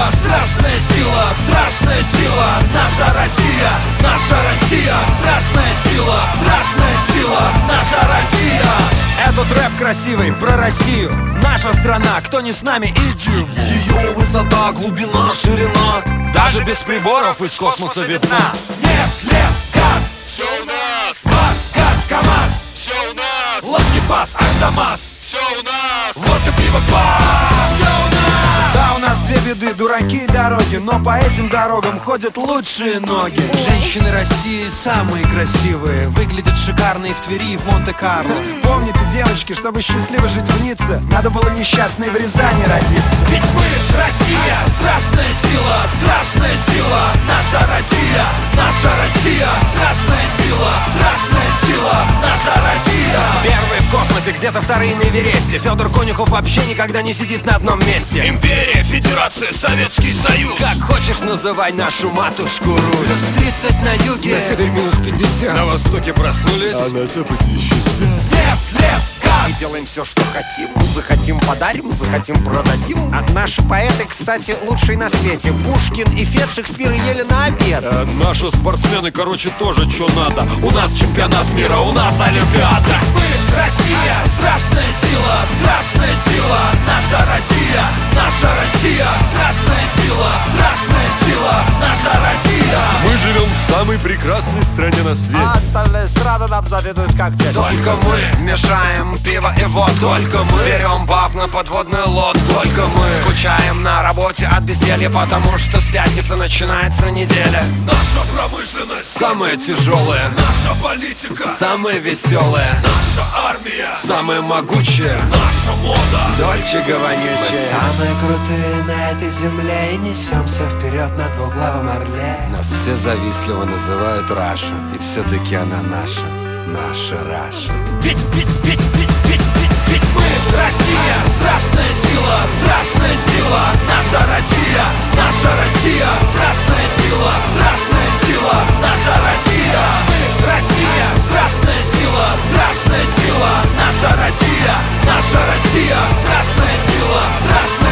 страшная сила, страшная сила. Наша Россия, наша Россия. Страшная сила, наша Россия. Этот рэп красивый про Россию. Наша страна, кто не с нами, идем. Ее высота, глубина, ширина Даже без приборов из космоса видна. Нефть, лес, газ, Все у нас, вас, газ, КамАЗ, все у нас, Лангепас, Арзамас. все у нас. Вот и пиво, бас. Все у нас. Да, у нас две беды, дураки и дороги. Но по этим дорогам ходят лучшие ноги. Женщины России самые красивые. Выглядят шикарно и в Твери, и в Монте-Карло. Помните, девочки, чтобы счастливо жить в Ницце, надо было несчастной в Рязани родиться. Ведь мы Россия, страшная сила, страшная сила. Наша Россия, страшная сила, наша Россия. Первый в космосе, где-то вторые на Эвересте. Федор Конюхов вообще никогда не сидит на одном месте. Империя, Федерация, Советский Союз. Как хочешь, называй нашу матушку Русь. Плюс 30 на юге, На севере минус 50. на востоке проснулись, А на западе еще спят. нефть, лес, Мы газ. делаем все, что хотим. Захотим, подарим, захотим, продадим. А наши поэты, кстати, лучшие на свете. Пушкин и Фет Шекспир ели на обед. Наши спортсмены, короче, тоже что надо. У нас чемпионат мира, у нас Олимпиада. Мы Россия, страшная сила, наша Россия, страшная сила, наша Россия. Мы живем в самой прекрасной стране на свете. А остальные страны нам завидуют как дети. Только мы мешаем пиво и водку. Только мы берем баб на подводный лод. Только мы Скучаем на работе от безделья, потому что с пятницы начинается неделя. Наша промышленность Самая тяжелая, наша политика, самая веселая, наша армия, самая могучая, наша мода. Дольче вонючая. Самые крутые на этой земле и несемся вперед на двуглавом орле. Нас все завистливо называют Раша, и все-таки она наша Раша. Ведь мы Россия, страшная сила, наша Россия, страшная сила, наша Россия. Мы Россия, страшная сила, наша Россия, страшная